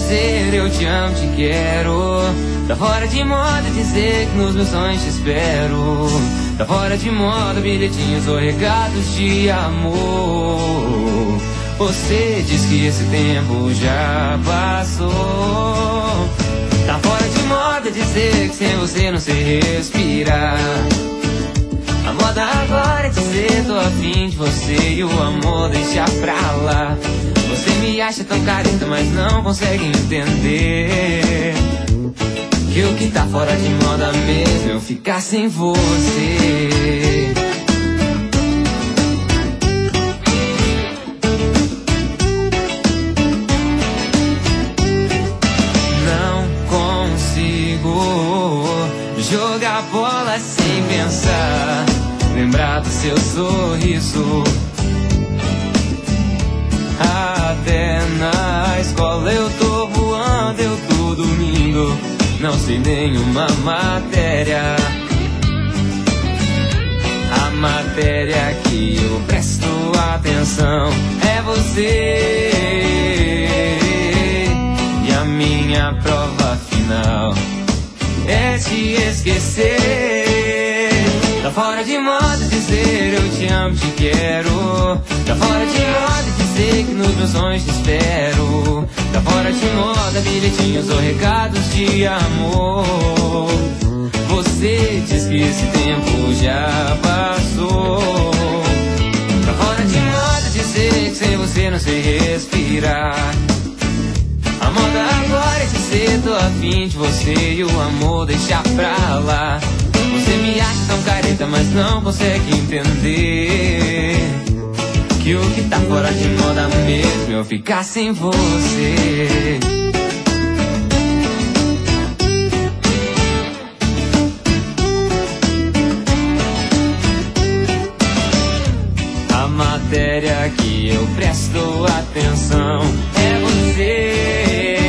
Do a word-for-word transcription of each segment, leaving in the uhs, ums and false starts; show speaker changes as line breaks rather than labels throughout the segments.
dizer eu te amo, te quero. Tá fora de moda dizer que nos meus sonhos te espero. Tá fora de moda bilhetinhos ou recados de amor. Você diz que esse tempo já passou. Tá fora de moda dizer que sem você não sei respirar. A moda agora é dizer tô afim de você e o amor deixa pra lá. Você me acha tão careta, mas não consegue entender que o que tá fora de moda mesmo é eu ficar sem você. Não consigo jogar bola sem pensar, lembrar do seu sorriso. Até na escola eu tô voando, eu tô dormindo, não sei nenhuma matéria. A matéria que eu presto atenção é você. E a minha prova final é te esquecer. Tá fora de moda dizer eu te amo, te quero. Tá fora de moda dizer que nos meus sonhos te espero. Tá fora de moda bilhetinhos ou recados de amor. Você diz que esse tempo já passou. Tá fora de moda dizer que sem você não sei respirar. A moda agora é dizer tô afim de você e o amor deixa pra lá. Você me acha tão careta, mas não consegue entender que o que tá fora de moda mesmo é eu ficar sem você. A matéria que eu presto atenção é você.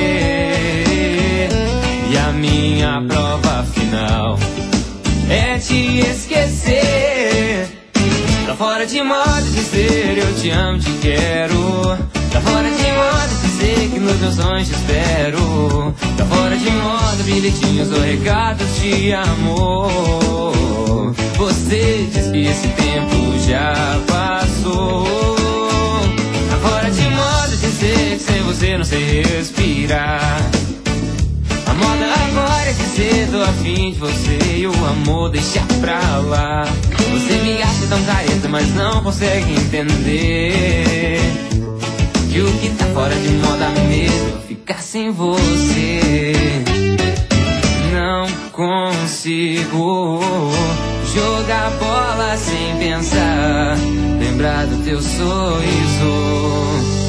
E a minha prova final é te esquecer. Tá fora de moda dizer eu te amo, te quero. Tá fora de moda dizer que nos meus sonhos te espero. Tá fora de moda bilhetinhos ou recados de amor. Você diz que esse tempo já passou. Tá fora de moda dizer que sem você não sei respirar. A moda agora é dizer tô afim de você e o amor deixa pra lá. Você me acha tão careta, mas não consegue entender que o que tá fora de moda mesmo é ficar sem você. Não consigo jogar bola sem pensar, lembrar do teu sorriso.